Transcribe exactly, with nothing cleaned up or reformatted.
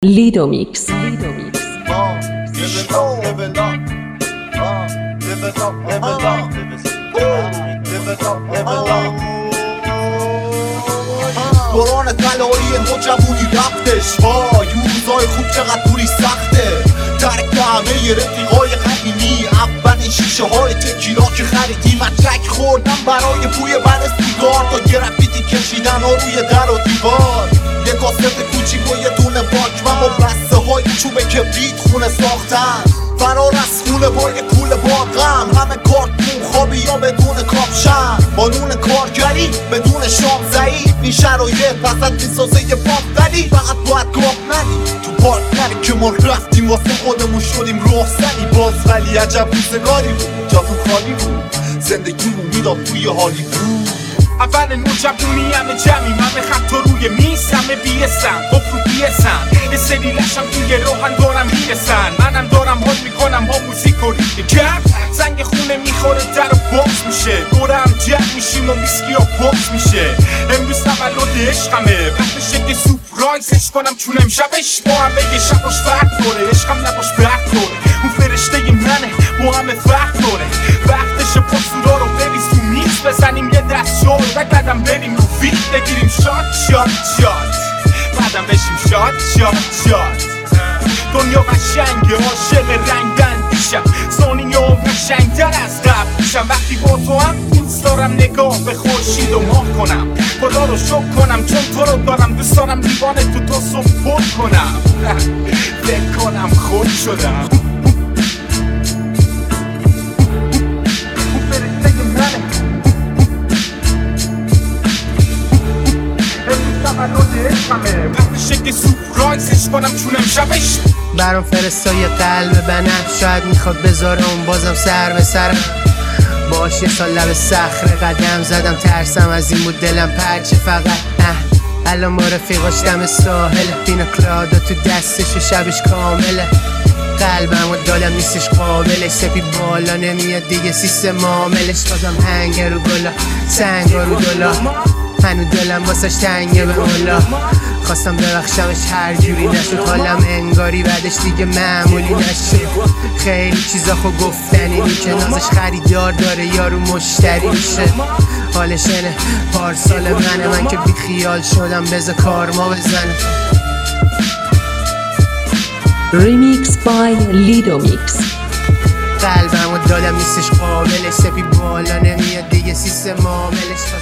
Lido Mix. دوران طلایی نوجوانی رفتش وای روزای خوب چقدر دوری سخته ترک به همه رفیقای قدیمی اولین شیشه های تکیلا که خریدیم مدرک خوردم برای بوی بر سیگار تا گرافیتی کشیدن ها روی در و دیوار یه کاست کوچیک و یه دونه باکمم و بسته های چوب کبریت خونه ساختن فرار از خونه با یه کول باقم همه کارتون خوابی یا بدون کاپشن با نون کارگری بدون شام ضعیف این شرایط وسط میسازه یه بافتری فقط باید گاف ندی تو پارک نری که ما رفتیم واسه خودمون شدیم رخصتی باز ولی عجب روزگاری بود جاتون خالی بود زندگیمون میداد توی هالیوود اول نوجوونی همه جمعیم همه خط تو روی میز همه بیسن خب رو بیسن یه سری لشم توی روحن دارم میرسن منم دارم حال میکنم با موزیک و ریده کرد زنگ خونه میخوره در و باز میشه دورم جمع میشیم و ویسکی ها باز میشه امروز تولد عشقمه وقتشه که سورپرایزش کنم چون امشبش با هم بگه شباش فرق داره عشقم نباش برق داره اون فرشته منه با همه فرق داره وقتشه پاسورا رو بریز تو میز بزنیم یه دست شور و قدم بریم رو فیل بگیریم شات شات شات بعدم بشیم شات شات شات دنیا قشنگه عاشق رنگن دیشم ثانیه و قشنگتر از قبل میشم وقتی با تو هم دوست دارم نگاه به خورشید و ماه کنم خدا رو شکر کنم چون تو رو دارم دوست دارم دیوان تو تو صبح پر کنم فکر کنم خود شدم وقتشه سورپرایزش کنم چون امشبش برام فرستای قلب بنفش شاید میخواد بذارم بازم سر به سرم باش یه سال لب صخره قدم زدم ترسم از این بود دلم پرچه فقط اه الان ما رفیقاش دم ساحل پینا کلادا تو دستش و شبش کامله قلبم و دالم نیستش قابلش سپی بالا نمیاد دیگه سیستم معاملش بازم هنگ رو گلا سنگ رو دلا هنو دلم واسش تنگه به مولا خواستم ببخشمش هر جوری نشد حالم انگاری بعدش دیگه معمولی نشد خیلی چیزا خو گفتنی می که نازش خریدار داره یارو مشتری میشه حالش اینه پارسال منه من که بی خیال شدم بذار کارما بزنه Remix by Lido Mix. قلبم و دادم نیستش قابلش سپی بالا نمیاد دیگه سیستم معاملش